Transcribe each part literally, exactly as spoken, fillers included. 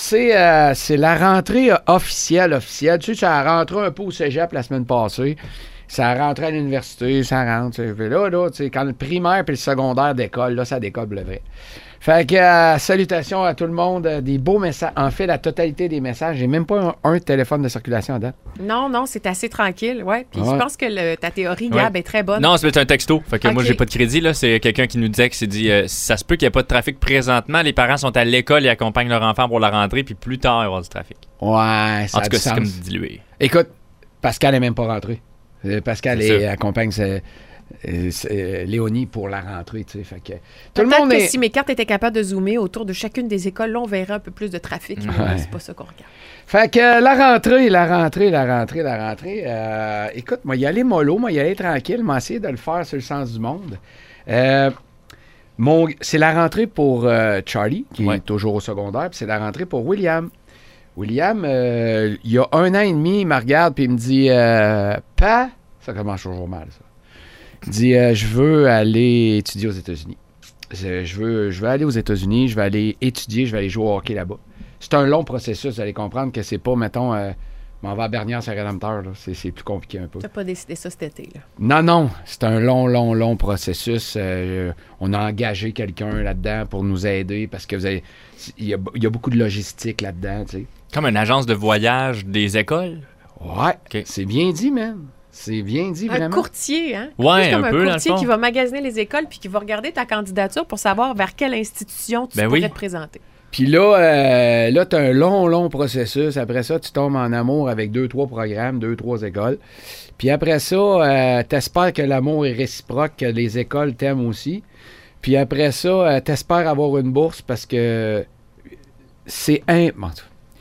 c'est, euh, c'est la rentrée officielle, officielle. Tu sais, ça a rentré un peu au cégep la semaine passée. Ça a rentré à l'université, ça rentre. Là, là, tu sais, quand le primaire et le secondaire décollent, là, ça décolle le vrai. Fait que euh, salutations à tout le monde. Euh, des beaux messages. En fait, la totalité des messages. J'ai même pas un, un téléphone de circulation à date. Non, non, c'est assez tranquille, ouais. Puis Ouais. je pense que le, ta théorie, Gab, Ouais. est très bonne. Non, c'est un texto. Fait que Ok. moi, j'ai pas de crédit. Là. C'est quelqu'un qui nous disait que c'est dit euh, ça se peut qu'il n'y ait pas de trafic présentement. Les parents sont à l'école et accompagnent leur enfant pour la rentrée, puis plus tard, il va y avoir du trafic. Ouais, ça En a tout du cas, c'est sens. comme dilué. Écoute, Pascal n'est même pas rentré. Euh, Pascal C'est est, sûr. accompagne c'est, euh, c'est, euh, Léonie pour la rentrée, tu sais. Fait que tout le Peut-être monde que est... si mes cartes étaient capables de zoomer autour de chacune des écoles, là, on verrait un peu plus de trafic. Mais Ouais. c'est pas ça qu'on regarde. Fait que euh, la rentrée, la rentrée, la rentrée, la rentrée. Euh, écoute, moi, y aller mollo, moi, y aller tranquille, moi, essayer de le faire sur le sens du monde. Euh, mon, c'est la rentrée pour euh, Charlie, qui Ouais. est toujours au secondaire, puis c'est la rentrée pour William. William, euh, il y a un an et demi, il me regarde, puis il me dit euh, Pa, ça commence toujours mal, ça. Il dit euh, Je veux aller étudier aux États-Unis. Je je veux, je veux aller aux États-Unis, je vais aller étudier, je vais aller jouer au hockey là-bas. C'est un long processus, vous allez comprendre que c'est pas, mettons, euh, m'en va à Bernière, c'est rédempteur, là. C'est, c'est plus compliqué un peu. T'as pas décidé ça cet été, là. Non, non, c'est un long, long, long processus. Euh, on a engagé quelqu'un là-dedans pour nous aider parce que vous avez, il y a, il y a beaucoup de logistique là-dedans, tu sais. Comme une agence de voyage des écoles. Ouais, Ok. c'est bien dit, man. C'est bien dit, Un vraiment. courtier, hein? Ouais, Plus comme un un peu, dans le courtier fond. qui va magasiner les écoles puis qui va regarder ta candidature pour savoir vers quelle institution tu Ben pourrais oui. te présenter. Puis là, euh, là tu as un long, long processus. Après ça, tu tombes en amour avec deux, trois programmes, deux, trois écoles. Puis après ça, euh, t'espères que l'amour est réciproque, que les écoles t'aiment aussi. Puis après ça, euh, t'espères avoir une bourse parce que c'est un... bon,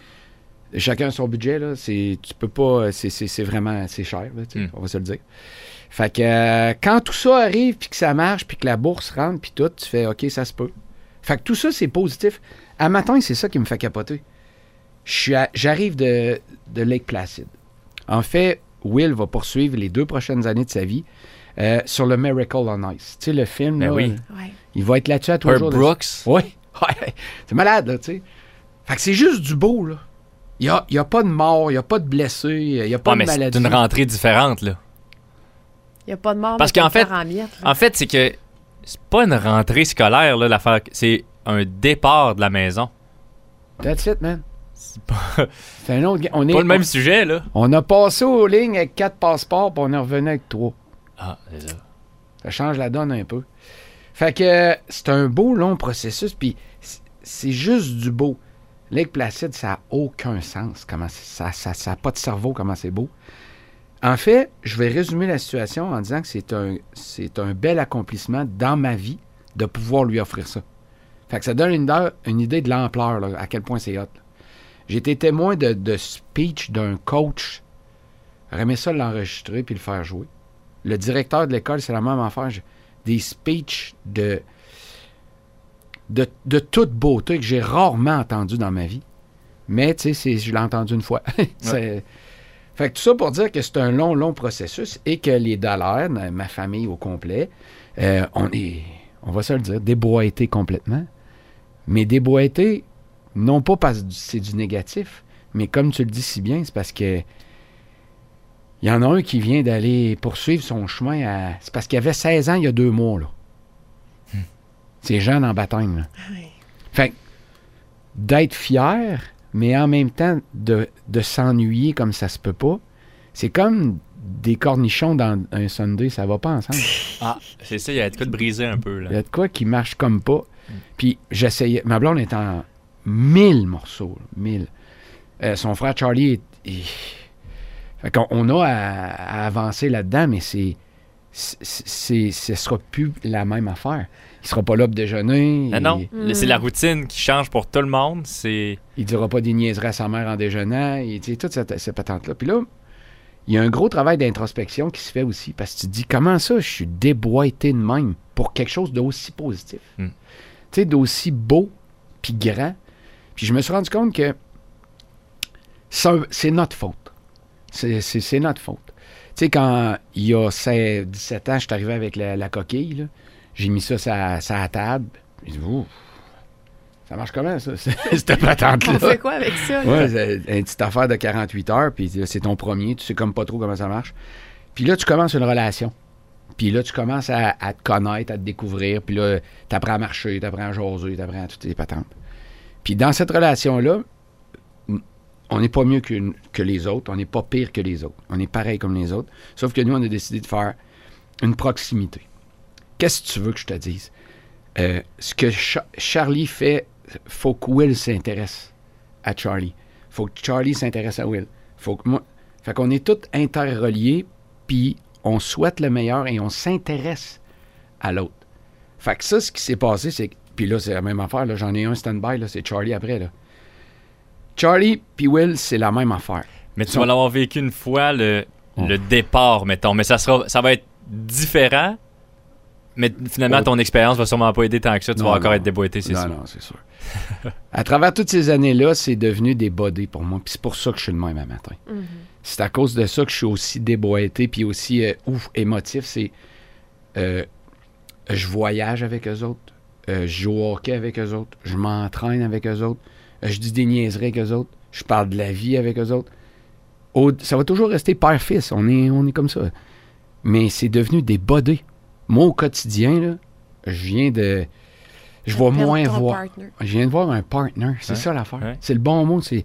chacun son budget, là. C'est, tu peux pas... C'est, c'est, c'est vraiment... C'est cher, là, tu sais, Mm. on va se le dire. Fait que euh, quand tout ça arrive, puis que ça marche, puis que la bourse rentre, puis tout, tu fais « OK, ça se peut ». Fait que tout ça, c'est positif. À matin, c'est ça qui me fait capoter. Je suis à- j'arrive de, de Lake Placid. En fait, Will va poursuivre les deux prochaines années de sa vie euh, sur le Miracle on Ice. Tu sais, le film, Ben là, oui. Ouais. il va être là-dessus à tous les Herb jours. Brooks. Oui. Ouais. C'est malade, là, tu sais. Fait que c'est juste du beau, là. Il n'y a, il y a pas de mort, il n'y a pas de blessés, il n'y a pas Ouais, de mais c'est maladie. une rentrée différente, là. Il n'y a pas de mort. Parce mais qu'en faut le fait- faire en miettes, là. En fait, c'est que c'est pas une rentrée scolaire, là, l'affaire. C'est un départ de la maison. That's it, man. C'est pas, C'est un autre... ga- On, est, pas le même sujet, là. on a passé aux lignes avec quatre passeports, puis on est revenu avec trois. Ah, c'est ça. Ça change la donne un peu. Fait que euh, c'est un beau, long processus, puis c- c'est juste du beau. Lake Placid, ça n'a aucun sens. Comment c'est- ça ça, ça a pas de cerveau, comment c'est beau. En fait, je vais résumer la situation en disant que c'est un, c'est un bel accomplissement dans ma vie de pouvoir lui offrir ça. Fait que ça donne une, idée- une idée de l'ampleur, là, à quel point c'est hot. là. J'ai été témoin de, de speech d'un coach. J'aurais aimé ça l'enregistrer puis le faire jouer. Le directeur de l'école, c'est la même affaire. J'ai- Des speeches de, de, de toute beauté que j'ai rarement entendu dans ma vie. Mais, tu sais, c'est- je l'ai entendu une fois. C'est- Fait que tout ça pour dire que c'est un long, long processus et que les dollars, ma famille au complet, euh, on est, on va se le dire, déboîtés complètement. Mais déboîtés, non pas parce que c'est du négatif, mais comme tu le dis si bien, c'est parce que il y en a un qui vient d'aller poursuivre son chemin à... C'est parce qu'il avait seize ans il y a deux mois, là. Hmm. C'est jeune en baptême, là. Ouais. Fait que d'être fier, mais en même temps de, de s'ennuyer comme ça se peut pas, c'est comme des cornichons dans un sundae, ça va pas ensemble. Ah, c'est ça, il y a de quoi de briser un peu, Il y là. a de quoi qui marche comme pas. Puis j'essayais... Ma blonde est en mille morceaux, là, mille. Euh, son frère Charlie est... est- Fait qu'on on a à, à avancer là-dedans, mais c'est... c'est, c'est ce sera plus la même affaire. Il sera pas là pour déjeuner. Ah non, il, Mm. c'est la routine qui change pour tout le monde. C'est. il dira pas des niaiseries à sa mère en déjeunant. Il dit toute cette, cette patente-là. Puis là, il y a un gros travail d'introspection qui se fait aussi, parce que tu te dis, comment ça, je suis déboîté de même pour quelque chose d'aussi positif? Mm. Tu sais, d'aussi beau, puis grand. Puis je me suis rendu compte que c'est, un- c'est notre faute. C'est, c'est, c'est notre faute. Tu sais, quand il y a seize, dix-sept ans, je suis arrivé avec la, la coquille, là, j'ai mis ça sur la table. J'ai dit, ouf, Ça marche comment, ça, cette patente-là? On fait quoi avec ça? Là? Ouais, c'est une petite affaire de quarante-huit heures, puis là, c'est ton premier, tu sais comme pas trop comment ça marche. Puis là, tu commences une relation. Puis là, tu commences à, à te connaître, à te découvrir, puis là, tu apprends à marcher, tu apprends à jaser, tu apprends à toutes les patentes. Puis dans cette relation-là, on n'est pas mieux que, que les autres, on n'est pas pire que les autres. On est pareil comme les autres, sauf que nous, on a décidé de faire une proximité. Qu'est-ce que tu veux que je te dise? Euh, ce que Cha- Charlie fait, faut que Will s'intéresse à Charlie. Faut que Charlie s'intéresse à Will. Faut que moi... Fait qu'on est tous interreliés, puis on souhaite le meilleur et on s'intéresse à l'autre. Fait que ça, ce qui s'est passé, c'est que... Puis là, c'est la même affaire, là, j'en ai un stand-by, là, c'est Charlie après, là. Charlie puis Will, c'est la même affaire. Mais tu Son- vas l'avoir vécu une fois, le, Oh. le départ, mettons. Mais ça sera, ça va être différent. Mais finalement, Oh. ton expérience va sûrement pas aider tant que ça. Tu Non, vas encore non. être déboîté, c'est non, sûr. Non, c'est sûr. À travers toutes ces années-là, c'est devenu des bodies pour moi. Puis c'est pour ça que je suis le même à matin. Mhm. C'est à cause de ça que je suis aussi déboîté puis aussi euh, ouf, émotif. C'est euh, je voyage avec eux autres. Euh, je joue au hockey avec eux autres. Je m'entraîne avec eux autres. Euh, je dis des niaiseries avec eux autres. Je parle de la vie avec eux autres. Au- ça va toujours rester père-fils. On est, on est comme ça. Mais c'est devenu des bodies. Moi, au quotidien, là, je viens de... Je vais Perdre moins ton voir. partner. Je viens de voir un partner. C'est Ouais, ça l'affaire. ouais. C'est le bon mot. C'est,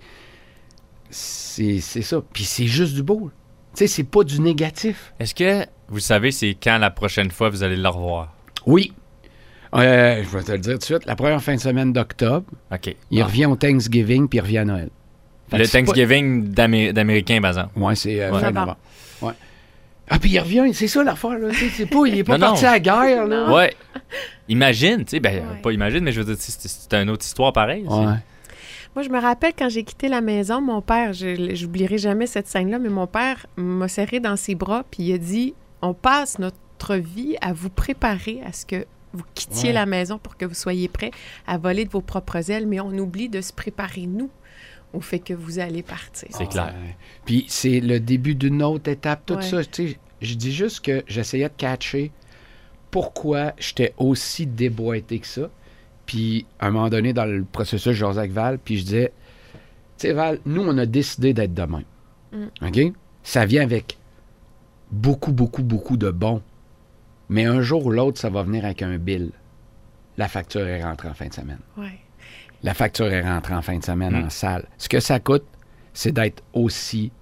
c'est, c'est ça. Puis c'est juste du beau. Tu sais, c'est pas du négatif. Est-ce que vous savez c'est quand la prochaine fois vous allez le revoir? Oui. Euh, je vais te le dire tout de suite. La première fin de semaine d'octobre, OK. il Ah. revient au Thanksgiving puis il revient à Noël. Fait Le que c'est pas- Thanksgiving d'Amé- d'Américain, par exemple. Ouais, c'est euh, Ouais. fin Novembre. novembre. Ouais. Ah, puis il revient. C'est ça l'affaire. Là. Tu sais, C'est pas, il est pas Non, parti non. à la guerre. Là. Non. Ouais. Imagine, tu sais, ben, Ouais. pas imagine, mais je veux dire, c'est, c'est une autre histoire pareille. c'est- Ouais. Moi, je me rappelle quand j'ai quitté la maison, mon père, je j'oublierai jamais cette scène-là, mais mon père m'a serré dans ses bras puis il a dit « On passe notre vie à vous préparer à ce que vous quittiez Ouais. la maison pour que vous soyez prêts à voler de vos propres ailes, mais on oublie de se préparer, nous, au fait que vous allez partir. » C'est clair. Ouais. Puis c'est le début d'une autre étape, tout Ouais. ça. Tu sais, je dis juste que j'essayais de catcher pourquoi j'étais aussi déboîté que ça. Puis à un moment donné, dans le processus, je jasais avec Val, puis je disais, tu sais, Val, nous, on a décidé d'être de même. Mm. OK? Ça vient avec beaucoup, beaucoup, beaucoup de bons. Mais un jour ou l'autre, ça va venir avec un bill. La facture est rentrée en fin de semaine. Ouais. La facture est rentrée en fin de semaine Mm. en salle. Ce que ça coûte, c'est d'être aussi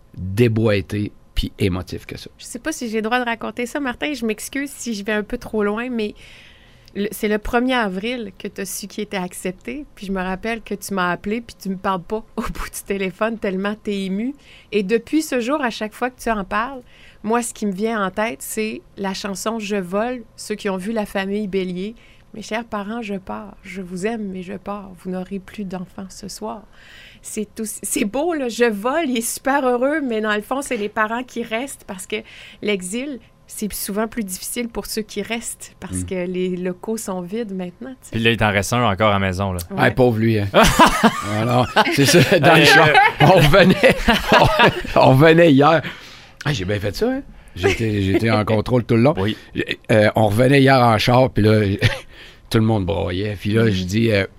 déboîté puis émotif que ça. Je sais pas si j'ai le droit de raconter ça, Martin. Je m'excuse si je vais un peu trop loin, mais le- c'est le premier avril que tu as su qu'il était accepté. Puis je me rappelle que tu m'as appelé, puis tu me parles pas au bout du téléphone tellement tu es ému. Et depuis ce jour, à chaque fois que tu en parles, moi, ce qui me vient en tête, c'est la chanson « Je vole », ceux qui ont vu La famille Bélier. Mes chers parents, je pars. Je vous aime, mais je pars. Vous n'aurez plus d'enfants ce soir. C'est tout, c'est beau, là. Je vole, il est super heureux, mais dans le fond, c'est les parents qui restent parce que l'exil, c'est souvent plus difficile pour ceux qui restent parce Mm. que les locaux sont vides maintenant. tu sais. Puis là, il t'en reste un encore à la maison. Là. Ouais. Hey, pauvre lui. Hein. Alors, c'est ça, dans le Euh, char. On revenait, on, on revenait hier. Ah, j'ai bien fait ça, hein? J'étais, j'étais en contrôle tout le long. Oui. Euh, on revenait hier en char, puis là, tout le monde broyait. Puis là, je dis, euh,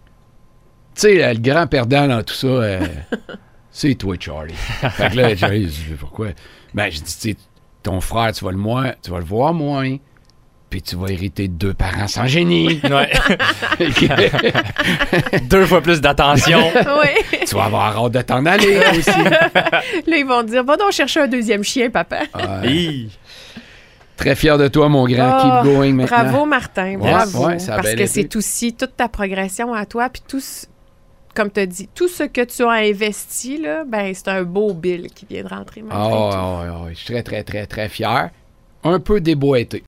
tu sais, euh, le grand perdant dans tout ça, euh, c'est toi, Charlie. Fait que là, Charlie, je dis, pourquoi? Ben, je dis, tu sais, ton frère, tu vas le moins, tu vas le voir moins, puis tu vas hériter de deux parents sans génie. Ouais. Deux fois plus d'attention. Oui. Tu vas avoir hâte de t'en aller aussi. Là, ils vont dire, va donc chercher un deuxième chien, papa. Euh, Hi. très fier de toi, mon grand. Oh, Keep going maintenant. Bravo, Martin. Ouais, Bravo. ouais, ça a parce bien que été. c'est aussi toute ta progression à toi, puis tout, ce- comme tu as dit, tout ce que tu as investi, là, ben, c'est un beau bill qui vient de rentrer, Martin. Ah, ouais, ouais, ouais. Je suis très, très, très, très fier. Un peu déboîté.